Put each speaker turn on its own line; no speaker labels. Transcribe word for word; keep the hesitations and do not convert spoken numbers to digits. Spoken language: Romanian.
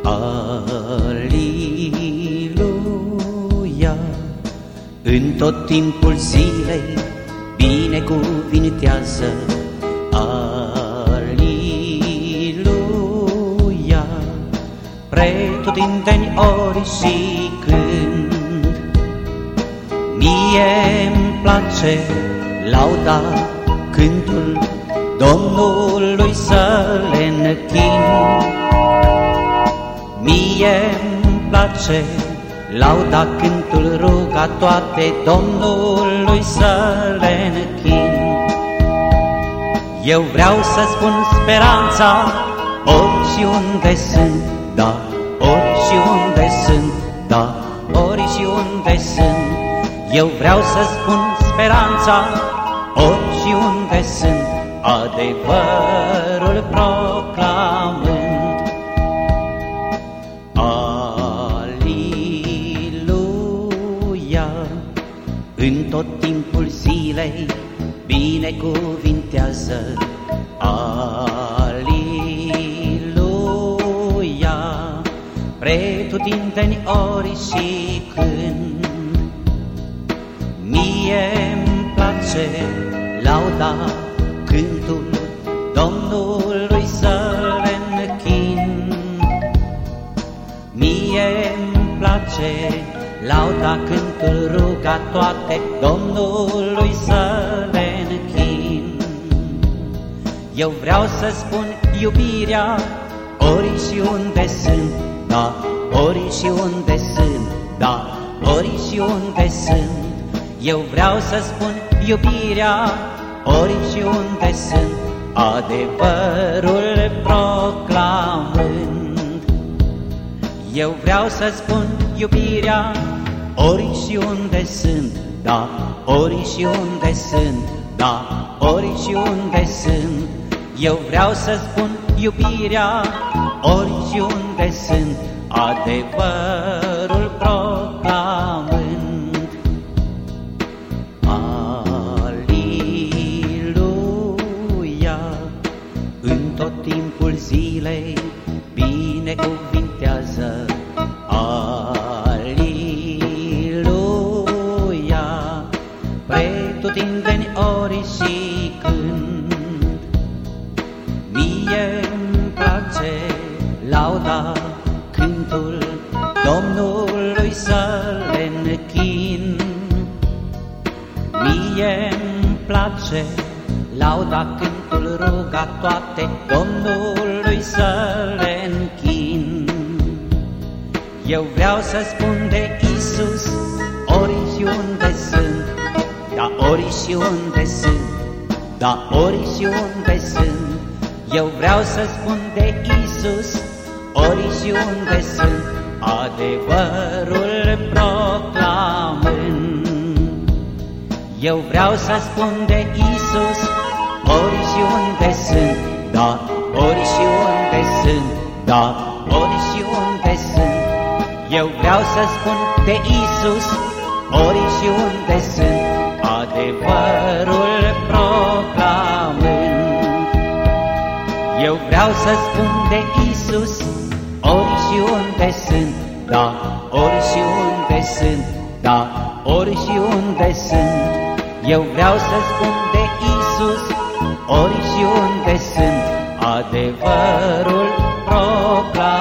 Aliluia, în tot timpul zilei binecuvintează. Aliluia, pretutindeni ori și când. Mie-mi place lauda, cântul Domnului să le închin. Mie-mi place lauda, cântul, ruga, toate Domnului să le închin. Eu vreau să spun speranța ori și unde sunt, da, ori și unde sunt, da, ori și unde sunt. Eu vreau să spun speranța ori și unde sunt, adevărul proclamând. Aliluia, în tot timpul zilei binecuvintează. Aliluia, pretutindeni ori și când. Mie-mi place lauda, cântul Domnului să le închin. Mie-mi place lauda, cântul, ruga, toate Domnului să le închin. Eu vreau să spun iubirea ori și unde sunt, da, ori și unde sunt, da, ori și unde sunt. Eu vreau să spun iubirea ori și unde sunt, adevărul proclamând. Eu vreau să spun iubirea ori și unde sunt, da, ori și unde sunt, da, ori și unde sunt. Eu vreau să spun iubirea ori și unde sunt, adevărul proclamând. În tot timpul zilei binecuvintează. Aliluia, pretutindeni ori și când. Mie-mi place lauda, cântul Domnului să le închin. Mie-mi place lauda, cântul, ruga, toate Domnului să le închin. Eu vreau să spun de Iisus ori și unde sunt, da, ori și unde sunt, da, ori și unde sunt. Eu vreau să spun de Iisus ori și unde sunt, adevărul proclamând. Eu vreau să spun de Iisus ori și unde sunt, da, ori și unde sunt, da, ori și unde sunt. Eu vreau să spun de Iisus ori și unde sunt, adevărul proclamând. Eu vreau să spun de Iisus ori și unde sunt, da, ori și unde sunt, da, ori și unde sunt. Eu vreau să spun de Iisus ori și unde sunt, adevărul proclamând.